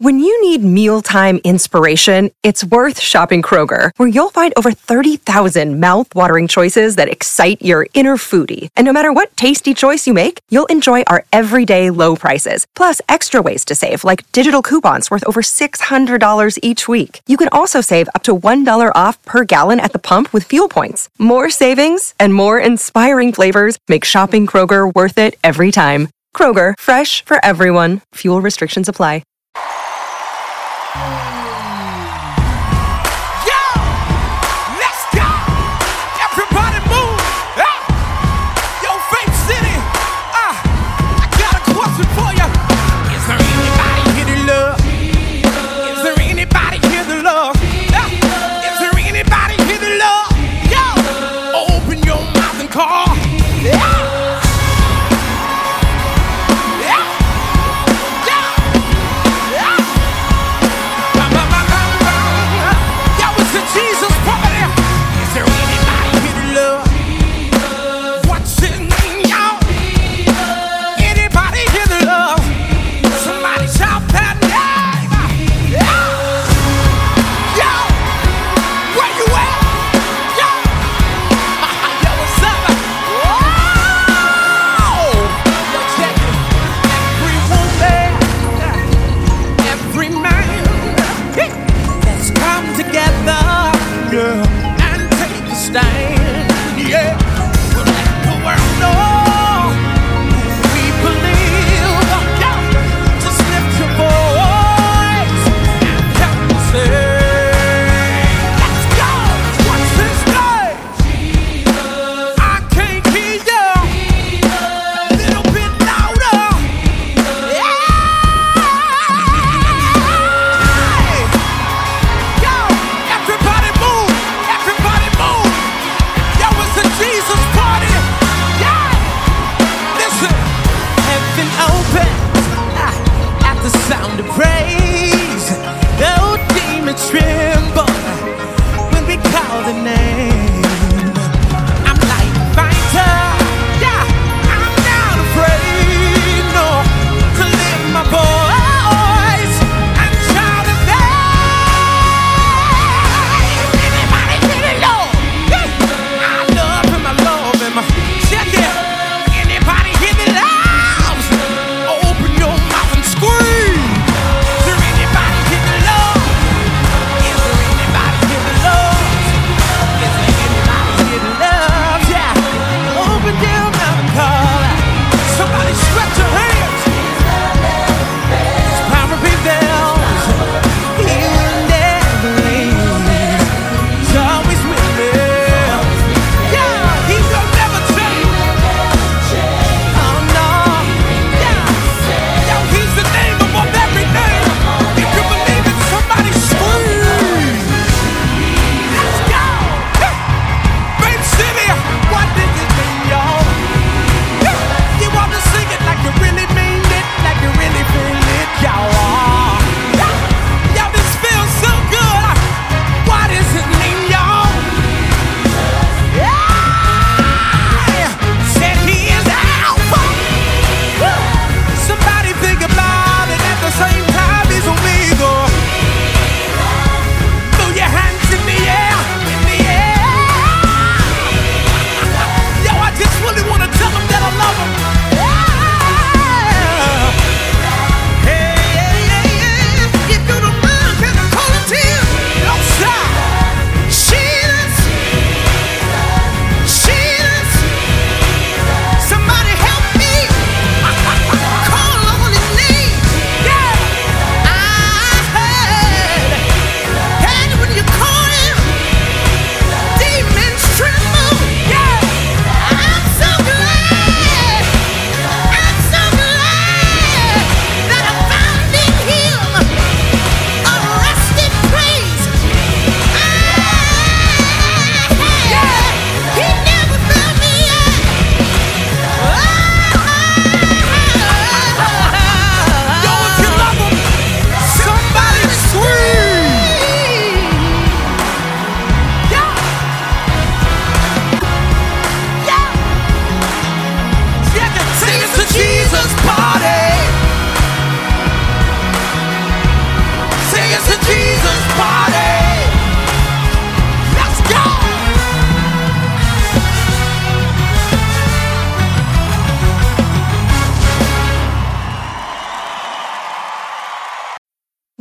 When you need mealtime inspiration, it's worth shopping Kroger, where you'll find over 30,000 mouth-watering choices that excite your inner foodie. And no matter what tasty choice you make, you'll enjoy our everyday low prices, plus extra ways to save, like digital coupons worth over $600 each week. You can also save up to $1 off per gallon at the pump with fuel points. More savings and more inspiring flavors make shopping Kroger worth it every time. Kroger, fresh for everyone. Fuel restrictions apply.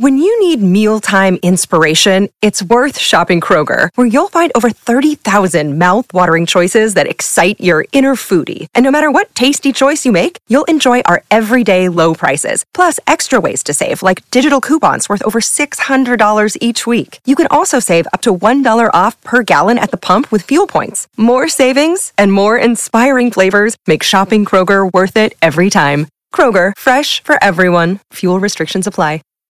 When you need mealtime inspiration, it's worth shopping Kroger, where you'll find over 30,000 mouth-watering choices that excite your inner foodie. And no matter what tasty choice you make, you'll enjoy our everyday low prices, plus extra ways to save, like digital coupons worth over $600 each week. You can also save up to $1 off per gallon at the pump with fuel points. More savings and more inspiring flavors make shopping Kroger worth it every time. Kroger, fresh for everyone. Fuel restrictions apply.